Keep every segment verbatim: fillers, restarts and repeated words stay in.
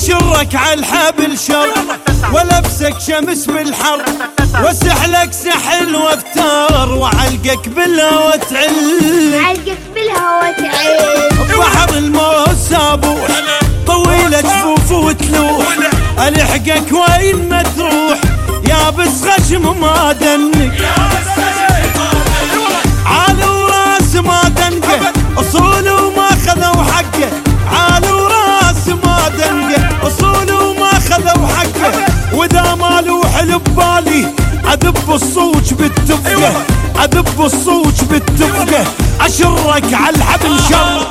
اشرك على الحبل شر ولبسك شمس بالحر واسحلك سحل وافتار وعلقك بالهوى تعل علقك بالهوى تعل بحر الموت سابوح طويلة جفوف وتلوح الحقك وين ما تروح يابس غشم ما دنك عالي وراس ما دنقه اصول وما خذوا حقه عالي وراس ما دنقه اصول وما خذوا حقه واذا ما لوح ببالي عذب الصوج بالتفقه عذب الصوج بالتفقه اشرك على الحبل شر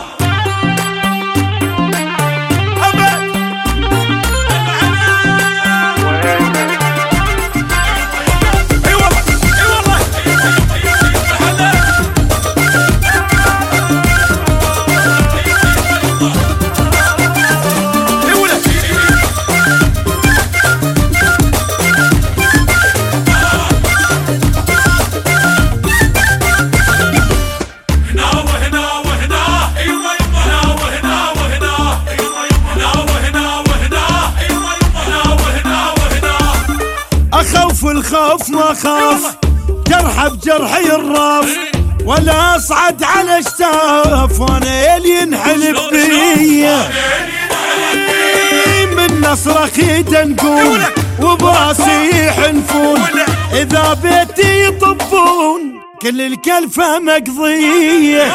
اخوف الخوف ما خاف جرح بجرحي الراف ولا اصعد على اشتاف وانا يلي ينحلب بيا من نصرخ يدنقون وبراسي يحنفون اذا بيتي يطبون كل الكلفه مقضيه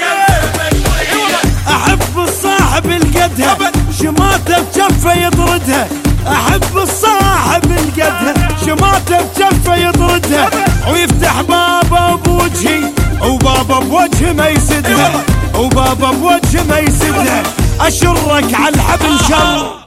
احب الصاحب القدها شماته بجفه يطردها احب الصاحب القدها شماته بجفه يطردها ويفتح بابه بوجهي وبابه بوجه ما يسدها وبابه بوجه ما يسدها اشرك على الحبل شر